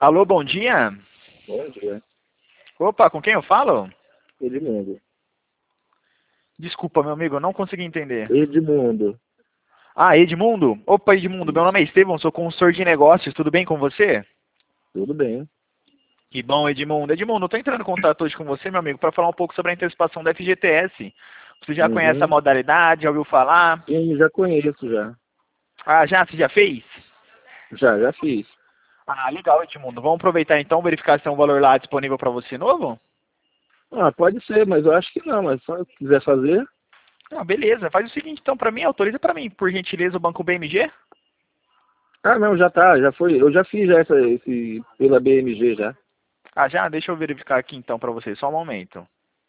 Alô, bom dia. Bom dia. Opa, com quem eu falo? Edmundo. Desculpa, meu amigo, eu não consegui entender. Edmundo. Ah, Edmundo? Opa, Edmundo, meu nome é Estevão, sou consultor de negócios, tudo bem com você? Tudo bem? Que bom, Edmundo. Edmundo, eu tô entrando em contato hoje com você, meu amigo, para falar um pouco sobre a antecipação da FGTS. Você já conhece a Uhum. modalidade, já ouviu falar? Sim, já conheço já. Ah, já? Você já fez? Já fiz. Ah, legal, Edmundo. Vamos aproveitar então, verificar se tem um valor lá disponível para você novo? Ah, pode ser, mas eu acho que não, mas só se quiser fazer. Ah, beleza. Faz o seguinte então para mim, autoriza para mim, por gentileza, o Banco BMG? Ah, não, já tá, já foi. Eu já fiz já esse pela BMG já. Ah, já? Deixa eu verificar aqui então para você, só um momento.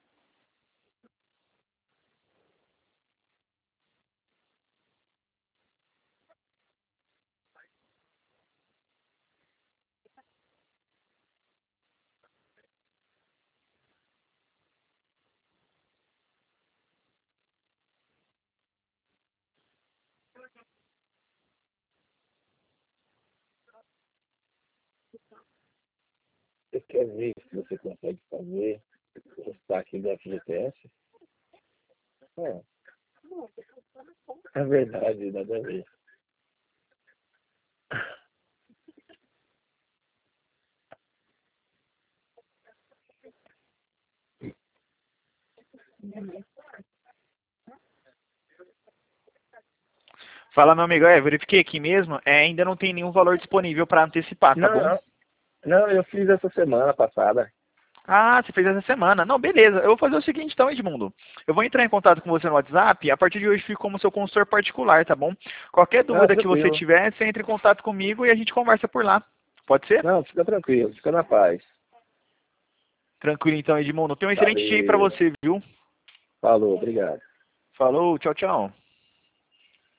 Você quer ver se você consegue fazer o destaque da FGTS? É verdade, nada a ver. Fala, meu amigo, verifiquei aqui mesmo, ainda não tem nenhum valor disponível para antecipar, tá Não, bom? não. Não, eu fiz essa semana passada. Ah, você fez essa semana. Não, beleza. Eu vou fazer o seguinte então, Edmundo. Eu vou entrar em contato com você no WhatsApp, e a partir de hoje fico como seu consultor particular, tá bom? Qualquer Ah, dúvida que você tranquilo. tiver, você entra em contato comigo e a gente conversa por lá. Pode ser? Não, fica tranquilo, fica na paz. Tranquilo então, Edmundo. Tenha um excelente dia aí pra Valeu. você, viu? Falou, obrigado. Falou, tchau, tchau.